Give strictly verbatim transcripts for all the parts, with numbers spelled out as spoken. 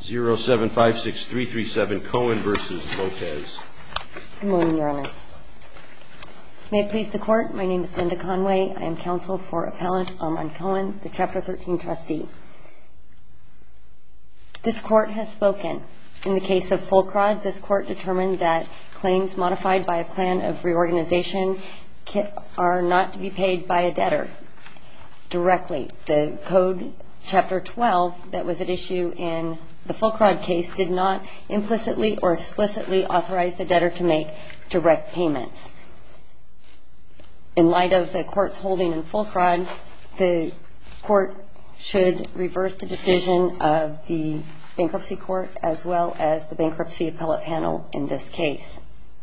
zero seven five six three three seven Cohen v. Lopez. Good morning, Your Honors. May it please the Court, my name is Linda Conway. I am counsel for Appellant Armand Cohen, the Chapter thirteen trustee. This Court has spoken. In the case of Fulcrod, this Court determined that claims modified by a plan of reorganization are not to be paid by a debtor directly. The Code Chapter twelve that was at issue in the Fulcrod case did not implicitly or explicitly authorize the debtor to make direct payments. In light of the Court's holding in Fulcrod, the Court should reverse the decision of the Bankruptcy Court as well as the Bankruptcy Appellate Panel in this case.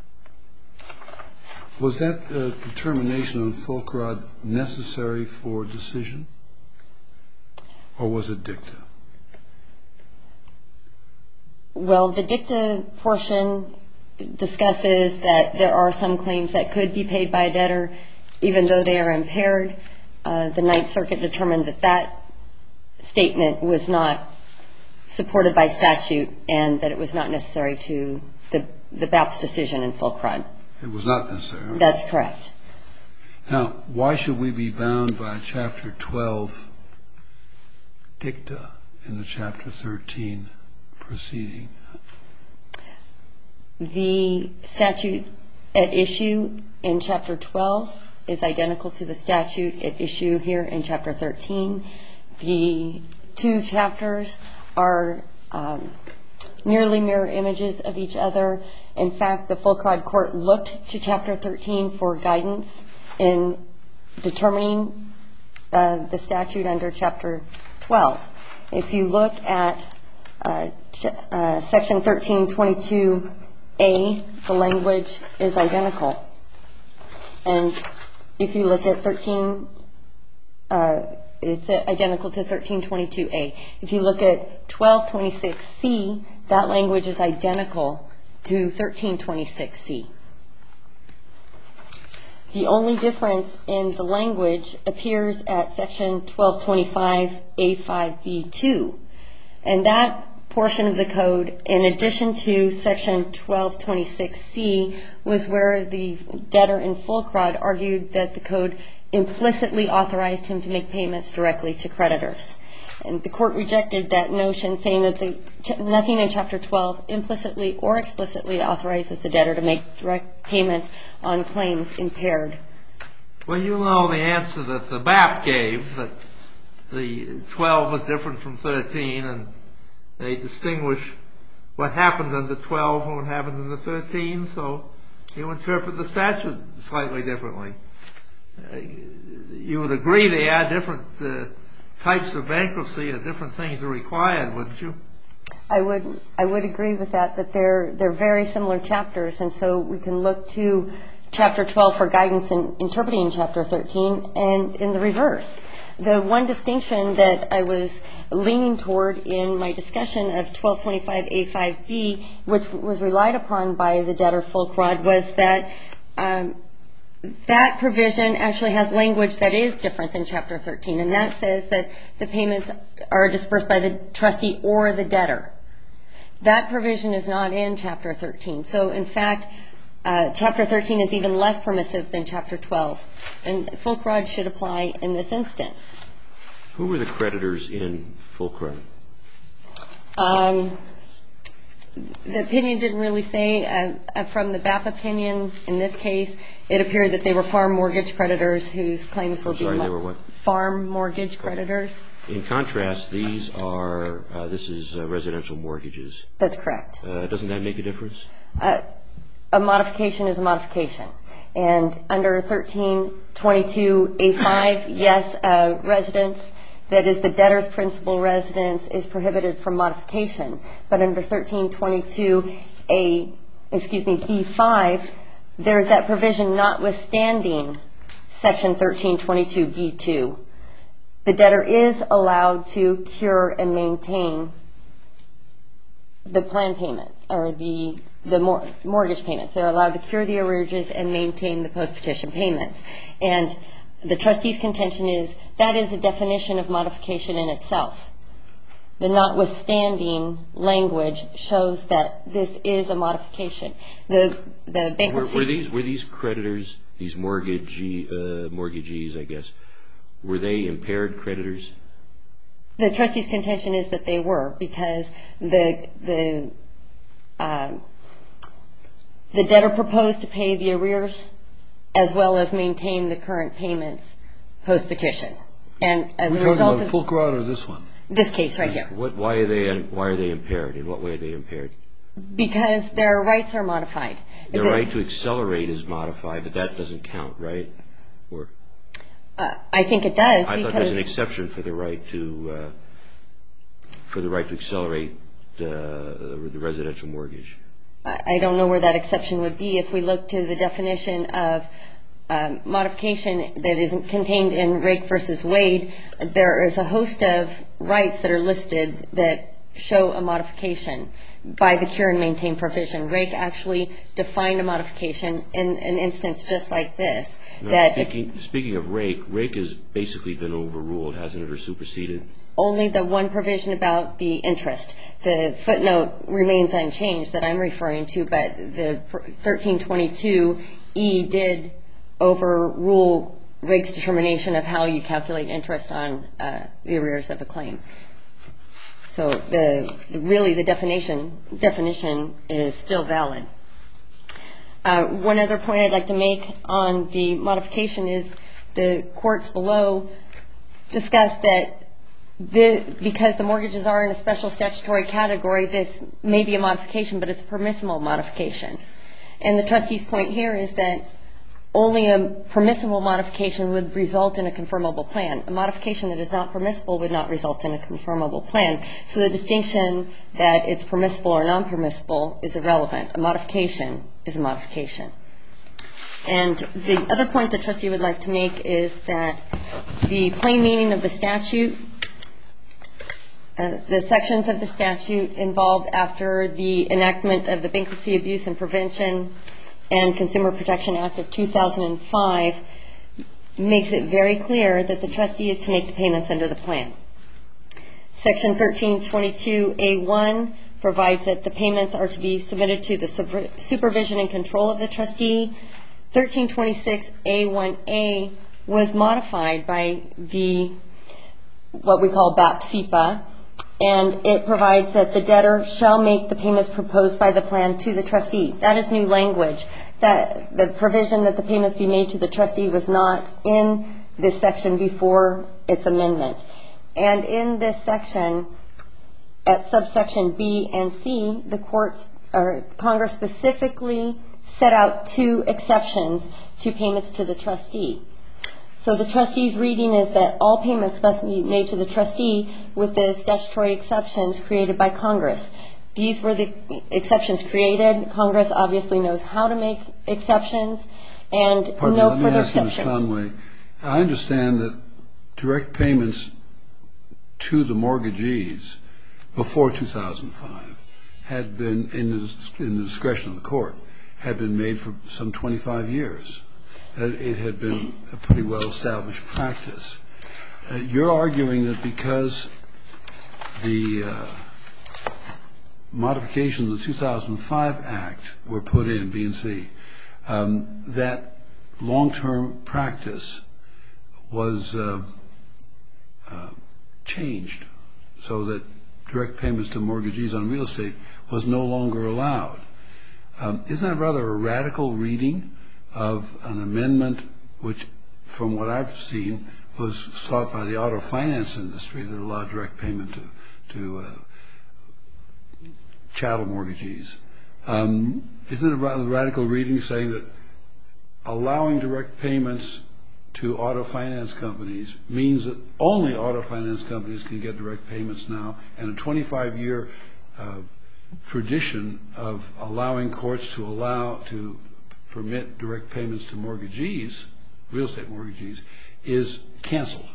Was that uh, determination on Fulcrod necessary for decision, or was it dicta? Well, the dicta portion discusses that there are some claims that could be paid by a debtor even though they are impaired. Uh, the Ninth Circuit determined that that statement was not supported by statute and that it was not necessary to the, the B A P's decision in Fulcrod. It was not necessary. That's correct. Now, why should we be bound by Chapter twelve dicta in the Chapter thirteen proceeding? The statute at issue in Chapter twelve is identical to the statute at issue here in Chapter thirteen. The two chapters are um, nearly mirror images of each other. In fact, the Fulcrod Court looked to Chapter thirteen for guidance in determining uh, the statute under Chapter twelve. If you look at uh, ch- uh, Section thirteen twenty-two A, the language is identical. And if you look at thirteen, uh, it's identical to thirteen twenty-two A. If you look at twelve twenty-six C, that language is identical to thirteen twenty-six C. The only difference in the language appears at Section twelve twenty-five A five B two. And that portion of the code, in addition to Section twelve twenty-six C, was where the debtor in Fulcrod argued that the code implicitly authorized him to make payments directly to creditors. And the Court rejected that notion, saying that the, nothing in Chapter twelve implicitly or explicitly authorizes the debtor to make direct payments on claims impaired. Well, you know the answer that the B A P gave, that the twelve was different from thirteen, and they distinguish what happened under twelve from what happened in the thirteen, so you interpret the statute slightly differently. Uh, you would agree they are different uh, types of bankruptcy and different things are required, wouldn't you? I would I would agree with that, that they're they're very similar chapters, and so we can look to Chapter twelve for guidance in interpreting Chapter thirteen, and in the reverse. The one distinction that I was leaning toward in my discussion of twelve twenty-five A five B, which was relied upon by the debtor Fulcrod, was that um, that provision actually has language that is different than Chapter thirteen, and that says that the payments are dispersed by the trustee or the debtor. That provision is not in Chapter thirteen. So, in fact, uh, Chapter thirteen is even less permissive than Chapter twelve, and Fulcrod should apply in this instance. Who were the creditors in Fulcrod? Um, the opinion didn't really say. Uh, from the B A P opinion, in this case, it appeared that they were farm mortgage creditors whose claims were I'm sorry, being they were what? Farm mortgage creditors. In contrast, these are, uh, this is uh, residential mortgages. That's correct. Uh, doesn't that make a difference? Uh, a modification is a modification. And under thirteen twenty-two A five, yes, uh, residence, that is the debtor's principal residence, is prohibited from modification. But under thirteen twenty-two A, excuse me, B five, there's that provision notwithstanding Section thirteen twenty-two B two. The debtor is allowed to cure and maintain the plan payment, or the the mor- mortgage payments. They're allowed to cure the arrearages and maintain the post-petition payments. And the trustee's contention is that is a definition of modification in itself. the notwithstanding language shows that this is a modification. The the bankruptcy. Were, were these were these creditors, these mortgagee uh, mortgagees, I guess, were they impaired creditors? The trustee's contention is that they were, because the the uh, the debtor proposed to pay the arrears as well as maintain the current payments post petition, and as We're a result talking about of Fulcrot or this one? this case right here, What? Why are they? Why are they impaired? In what way are they impaired? because their rights are modified. Their The- right to accelerate is modified, but that doesn't count, right? Or Uh, I think it does, I because thought there's an exception for the right to uh, for the right to accelerate uh, the residential mortgage. I I don't know where that exception would be. If we look to the definition of um, modification that is contained in Rake versus Wade, there is a host of rights that are listed that show a modification by the cure and maintain provision. Rake actually defined a modification in an instance just like this. Now, that speaking, speaking of Rake, Rake has basically been overruled, hasn't it, or superseded? Only the one provision about the interest. The footnote remains unchanged that I'm referring to, but the thirteen twenty-two E did overrule Rake's determination of how you calculate interest on uh, the arrears of a claim. So the really the definition definition is still valid. Uh, one other point I'd like to make on the modification is the courts below discussed that the, because the mortgages are in a special statutory category, this may be a modification, but it's a permissible modification. And the trustee's point here is that only a permissible modification would result in a confirmable plan. A modification that is not permissible would not result in a confirmable plan. So the distinction that it's permissible or non-permissible is irrelevant. A modification is a modification. And the other point the trustee would like to make is that the plain meaning of the statute, uh, the sections of the statute involved after the enactment of the Bankruptcy Abuse and Prevention and Consumer Protection Act of two thousand five makes it very clear that the trustee is to make the payments under the plan. Section thirteen twenty-two A one provides that the payments are to be submitted to the super- supervision and control of the trustee. thirteen twenty-six A one A was modified by the what we call B A P S I P A, and it provides that the debtor shall make the payments proposed by the plan to the trustee. That is new language. That the provision that the payments be made to the trustee was not in this section before its amendment. And in this section, at subsection B and C, the courts or Congress specifically set out two exceptions to payments to the trustee. So the trustee's reading is that all payments must be made to the trustee with the statutory exceptions created by Congress. These were the exceptions created. Congress obviously knows how to make exceptions, and Pardon no me, let further me ask you, exceptions. Miz Conway, I understand that direct payments to the mortgagees before two thousand five had been, in the, in the discretion of the court, had been made for some twenty-five years. It had been a pretty well-established practice. Uh, you're arguing that because the uh, modifications of the two thousand five Act were put in, B and C, um, that long-term practice was uh, uh, changed so that direct payments to mortgagees on real estate was no longer allowed. Um, isn't that rather a radical reading of an amendment which, from what I've seen, was sought by the auto finance industry that allowed direct payment to, to uh, chattel mortgagees? Um, isn't it a rather radical reading saying that allowing direct payments to auto finance companies means that only auto finance companies can get direct payments now, and a twenty-five year uh, tradition of allowing courts to allow to permit direct payments to mortgagees, real estate mortgagees, is canceled?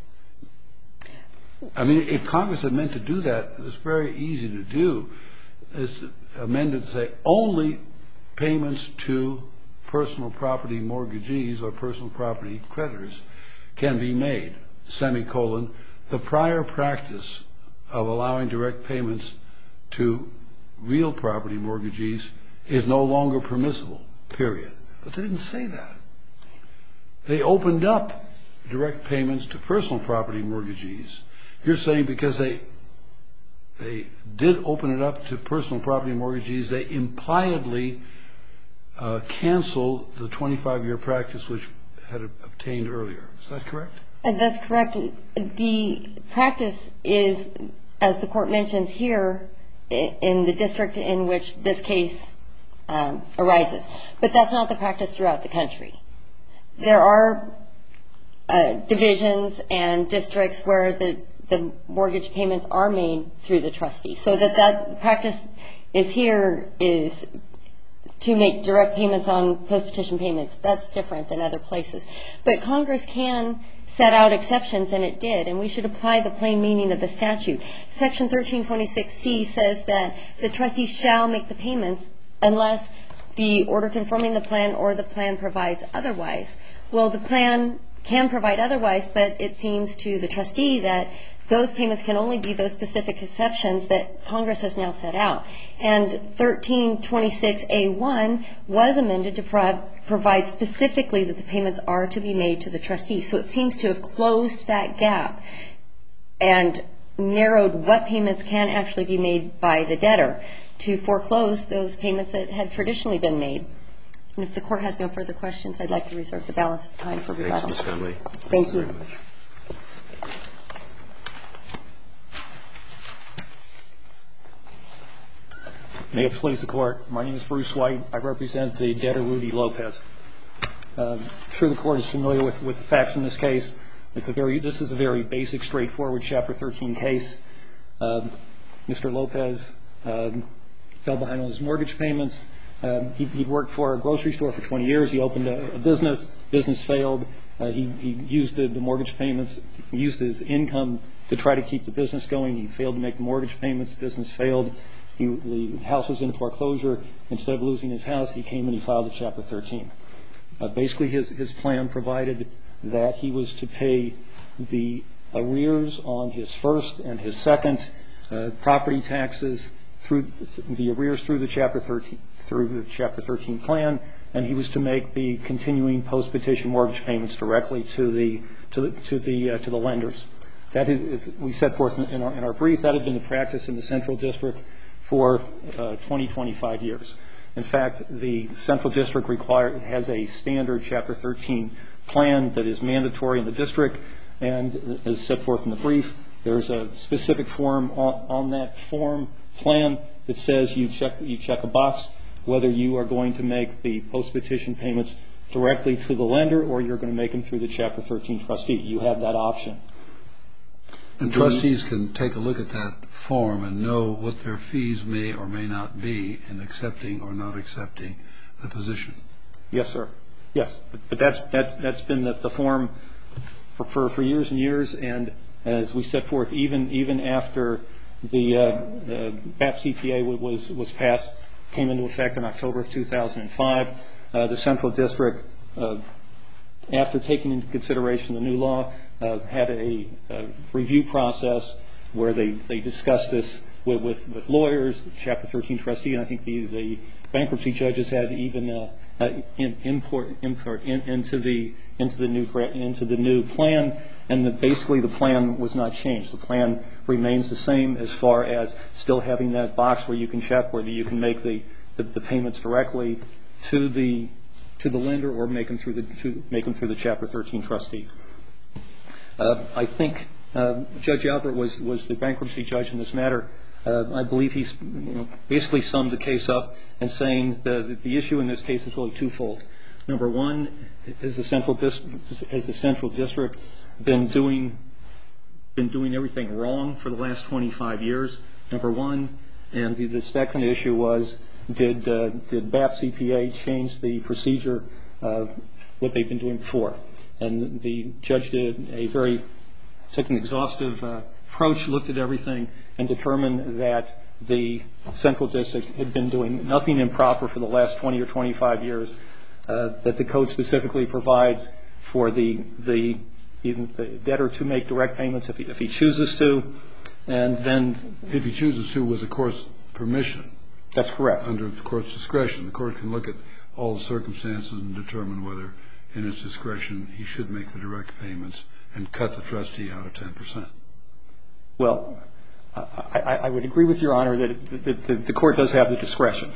I mean, if Congress had meant to do that, it's very easy to do, is to amend it to say only payments to personal property mortgagees or personal property creditors can be made, semicolon, the prior practice of allowing direct payments to real property mortgagees is no longer permissible, period. But they didn't say that. They opened up direct payments to personal property mortgagees. You're saying because they they did open it up to personal property mortgagees, they impliedly uh, canceled the twenty-five-year practice which had obtained earlier. Is that correct? And that's correct. The practice is, as the court mentions here, in the district in which this case um, arises. But that's not the practice throughout the country. There are uh, divisions and districts where the, the mortgage payments are made through the trustee. So that that practice is here is to make direct payments on post-petition payments. That's different than other places. But Congress can set out exceptions, and it did, and we should apply the plain meaning of the statute. Section thirteen twenty-six C says that the trustee shall make the payments unless the order confirming the plan or the plan provides otherwise. Well, the plan can provide otherwise, but it seems to the trustee that those payments can only be those specific exceptions that Congress has now set out. And thirteen twenty-six A one was amended to pro- provide specifically that the payments are to be made to the trustee. So it seems to have closed that gap and narrowed what payments can actually be made by the debtor to foreclose those payments that had traditionally been made. And if the court has no further questions, I'd like to reserve the balance of time for rebuttal. Thank you, Miz Conway. Thank you. Very much. May it please the Court. My name is Bruce White. I represent the debtor, Rudy Lopez. Uh, I'm sure the Court is familiar with, with the facts in this case. It's a very, this is a very basic, straightforward Chapter thirteen case. Uh, Mister Lopez um, fell behind on his mortgage payments. Um, he, he'd worked for a grocery store for twenty years. He opened a, a business. Business failed. Uh, he, he used the, the mortgage payments, he used his income to try to keep the business going. He failed to make the mortgage payments. Business failed. He, the house was in foreclosure. Instead of losing his house, he came and he filed a Chapter thirteen. Uh, basically, his, his plan provided that he was to pay the arrears on his first and his second uh, property taxes through the arrears through the Chapter thirteen through the Chapter thirteen plan, and he was to make the continuing post-petition mortgage payments directly to the to the to the uh, to the lenders. That is, we set forth in our, in our brief, that had been the practice in the Central District for uh, twenty, twenty-five years. In fact, the Central District require, has a standard Chapter thirteen plan that is mandatory in the district, and as set forth in the brief, there's a specific form on, on that form plan that says you check you check a box whether you are going to make the post-petition payments directly to the lender or you're going to make them through the Chapter thirteen trustee. You have that option. And trustees can take a look at that form and know what their fees may or may not be in accepting or not accepting the position. Yes, sir. Yes, but that's that's that's been the, the form for, for for years and years. And as we set forth, even even after the, uh, the B A P C P A was was passed, came into effect in October of two thousand five, uh, the Central District, uh, after taking into consideration the new law, uh, had a, a review process where they, they discussed this with, with, with lawyers, Chapter thirteen trustee, and I think the, the bankruptcy judges had even uh, uh, in, import, import in, into the into the new into the new plan, and the, basically the plan was not changed. The plan remains the same as far as still having that box where you can check whether you can make the, the, the payments directly to the to the lender or make them through the to make them through the Chapter thirteen trustee. Uh, I think uh, Judge Albert was was the bankruptcy judge in this matter. Uh, I believe he's you know, basically summed the case up and saying the the issue in this case is really twofold. Number one, is the central has the Central District been doing been doing everything wrong for the last twenty-five years? Number one, and the, the second issue was did uh, did B A P C P A change the procedure of what they've been doing before? And the judge did a very took an exhaustive uh, approach, looked at everything, and determined that the Central District had been doing nothing improper for the last twenty or twenty-five years. Uh, that the code specifically provides for the the, even the debtor to make direct payments if he, if he chooses to. and then... If he chooses to with the court's permission. That's correct. Under the court's discretion. The court can look at all the circumstances and determine whether, in its discretion, he should make the direct payments and cut the trustee out of ten percent. Well, I, I, I would agree with Your Honor that the, the, the court does have the discretion.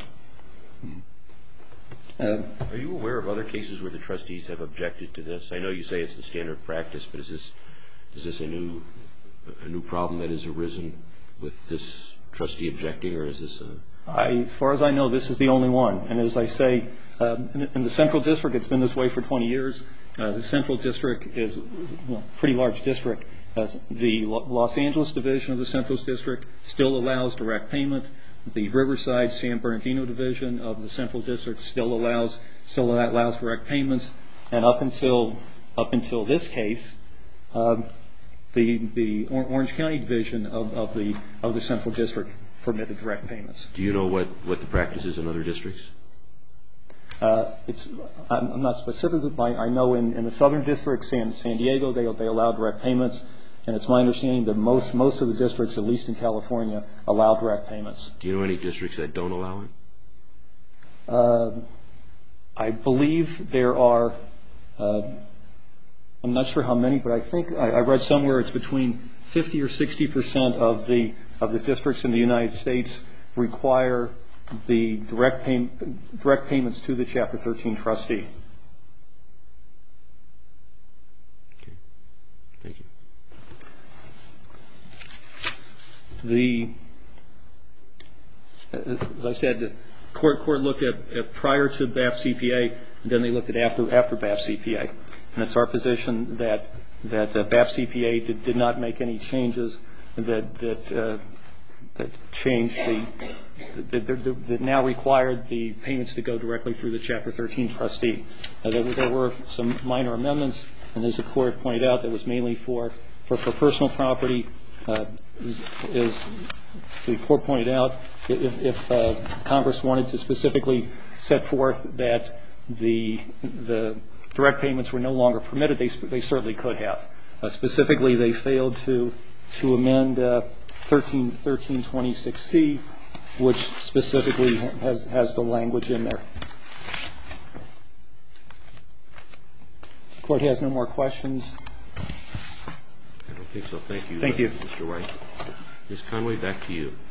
Uh, Are you aware of other cases where the trustees have objected to this? I know you say it's the standard practice, but is this is this a new a new problem that has arisen with this trustee objecting, or is this a... I, as far as I know, this is the only one. And as I say, um, in, in the Central District, it's been this way for twenty years. Uh, the Central District is a well, pretty large district. Uh, the Los Angeles Division of the Central District still allows direct payment. The Riverside San Bernardino Division of the Central District still allows still allows direct payments. And up until up until this case, um, the the Orange County Division of, of the of the Central District permitted direct payments. Do you know what, what the practice is in other districts? Uh, it's I'm, I'm not specific. I, I know in, in the Southern District, San San Diego, they they allow direct payments. And it's my understanding that most most of the districts, at least in California, allow direct payments. Do you know any districts that don't allow it? Uh, I believe there are, uh, I'm not sure how many, but I think I, I read somewhere it's between fifty or sixty percent of the of the districts in the United States require the direct pay, direct payments to the Chapter thirteen trustee. Okay. Thank you. The, as I said, the court court looked at, at prior to B A P C P A, and then they looked at after after B A P C P A, and it's our position that that uh, B A P C P A did, did not make any changes that that uh, that changed the that, that, that now required the payments to go directly through the Chapter thirteen trustee. Uh, there, there were some minor amendments, and as the court pointed out, that was mainly for for, for personal property. Uh, is, is the court pointed out, if, if uh, Congress wanted to specifically set forth that the the direct payments were no longer permitted, they they certainly could have. Uh, specifically, they failed to to amend uh, thirteen twenty-six C, which specifically has has the language in there. The court has no more questions. I don't think so. Thank you. Thank you. Uh, Mister White. Miz Conway, back to you.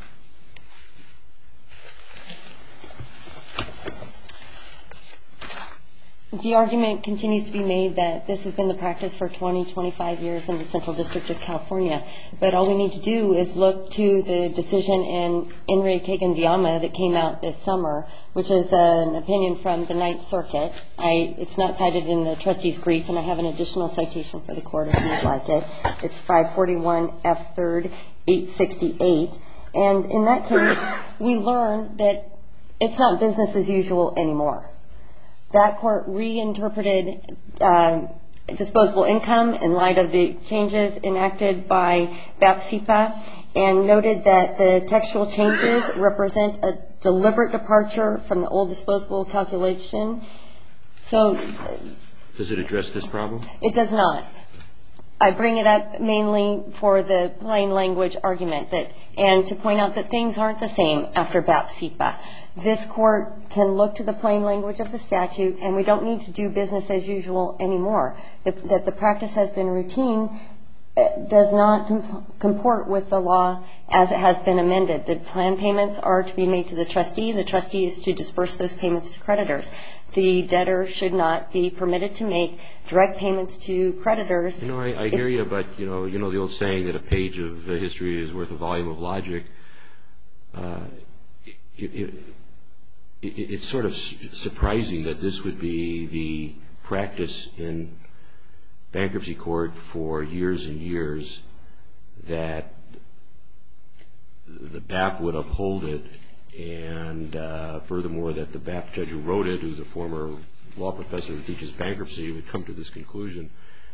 The argument continues to be made that this has been the practice for twenty, twenty-five years in the Central District of California. But all we need to do is look to the decision in In re Kagan-Viama that came out this summer, which is an opinion from the Ninth Circuit. I, it's not cited in the trustee's brief, and I have an additional citation for the court if you'd like it. It's five forty-one F third eight sixty-eight. And in that case, we learn that it's not business as usual anymore. That court reinterpreted uh, disposable income in light of the changes enacted by B A P C P A and noted that the textual changes represent a deliberate departure from the old disposable calculation. So, does it address this problem? It does not. I bring it up mainly for the plain language argument that, and to point out that things aren't the same after B A P C P A. This court can look to the plain language of the statute, and we don't need to do business as usual anymore. That, that the practice has been routine does not comport with the law as it has been amended. The plan payments are to be made to the trustee. The trustee is to disperse those payments to creditors. The debtor should not be permitted to make direct payments to creditors. You know, I, I hear you, but you know, you know the old saying that a page of history is worth a volume of logic. Uh, it, it, it, it's sort of surprising that this would be the practice in bankruptcy court for years and years, that the B A P would uphold it, and uh, furthermore that the B A P judge who wrote it, who's a former law professor who teaches bankruptcy, would come to this conclusion.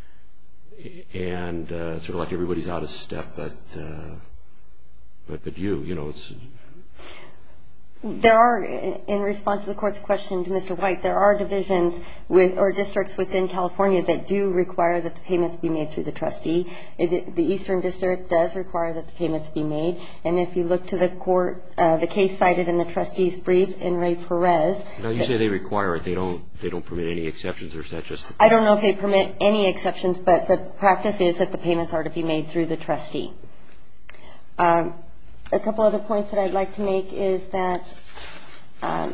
And uh, sort of like everybody's out of step, but uh, but but you, you know, it's. There are, in response to the Court's question to Mister White, there are divisions with or districts within California that do require that the payments be made through the trustee. It, the Eastern District does require that the payments be made. And if you look to the court, uh, the case cited in the trustee's brief in Ray Perez. Now, you say they require it. They don't, they don't permit any exceptions, or is that just? I don't know if they permit any exceptions, but the practice is that the payments are to be made through the trustee. Um, A couple other points that I'd like to make is that um,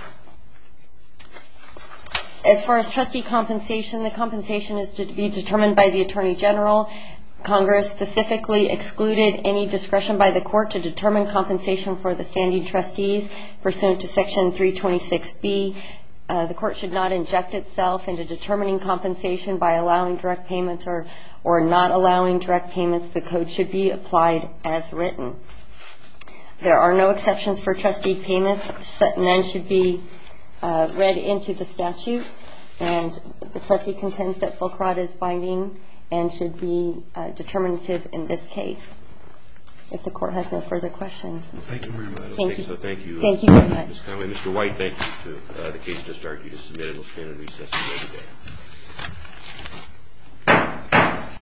as far as trustee compensation, the compensation is to be determined by the Attorney General. Congress specifically excluded any discretion by the court to determine compensation for the standing trustees pursuant to Section three twenty-six B. Uh, the court should not inject itself into determining compensation by allowing direct payments or, or not allowing direct payments. The code should be applied as written. There are no exceptions for trustee payments. None should be uh, read into the statute. And the trustee contends that Fulcrot is binding and should be uh, determinative in this case. If the court has no further questions. Thank you very much. Thank you. So thank you. Thank you very much. Miz Conway. Mister White, thank you. To, uh, the case just argued is submitted. We'll stand in recess until today.